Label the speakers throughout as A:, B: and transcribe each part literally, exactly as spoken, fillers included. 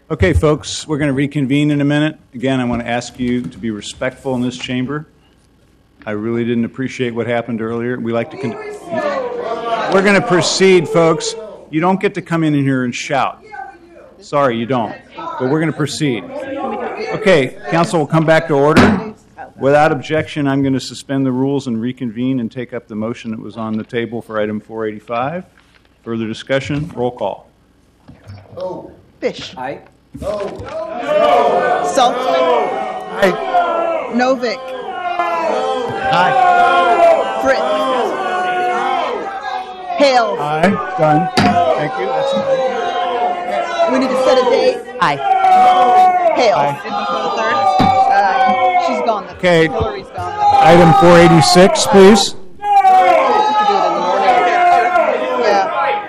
A: Okay, folks, we're going to reconvene in a minute. Again, I want to ask you to be respectful in this chamber. I really didn't appreciate what happened earlier. We like to. Con- we're going to proceed, folks. You don't get to come in here and shout. Sorry, you don't. But we're going to proceed. Okay, council will come back to order. Without objection, I'm going to suspend the rules and reconvene and take up the motion that was on the table for item four eighty-five. Further discussion? Roll call.
B: No.
C: Fish.
B: Aye.
C: No. No. Saltzman.
B: Aye.
C: Novick.
B: Aye.
C: Fritz. Hale.
A: Aye. Done. Thank you. That's fine.
C: We need to set a date.
D: Aye.
C: Hale.
A: Aye.
C: Uh, she's gone.
A: Okay.
C: Hillary's gone.
A: Item four eighty-six, please.
C: We could do it in the morning. Yeah.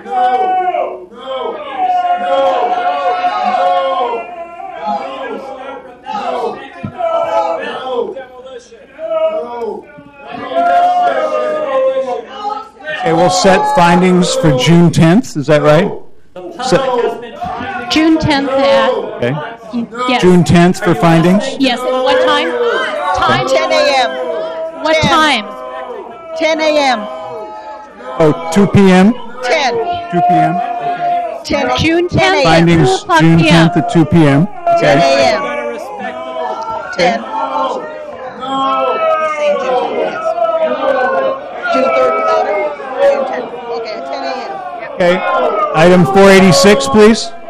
A: Okay, we'll set findings for June tenth. Is that right? Set,
E: June tenth at,
A: okay.
E: yes.
A: June tenth for findings.
E: Yes, at what time? Time?
C: ten a.m.
E: What
C: ten.
E: time?
C: ten a.m.
A: Oh, two p.m.?
C: ten.
A: two p.m.
C: ten.
E: June
C: ten
E: tenth.
C: a.m.
A: Findings
E: two o'clock
A: June
E: p m.
A: tenth at two p.m.
C: ten
A: Okay.
C: a.m. ten. Saying June tenth, yes. June third without it. June tenth. Okay, ten a.m.
A: Okay. Item four eighty-six, please.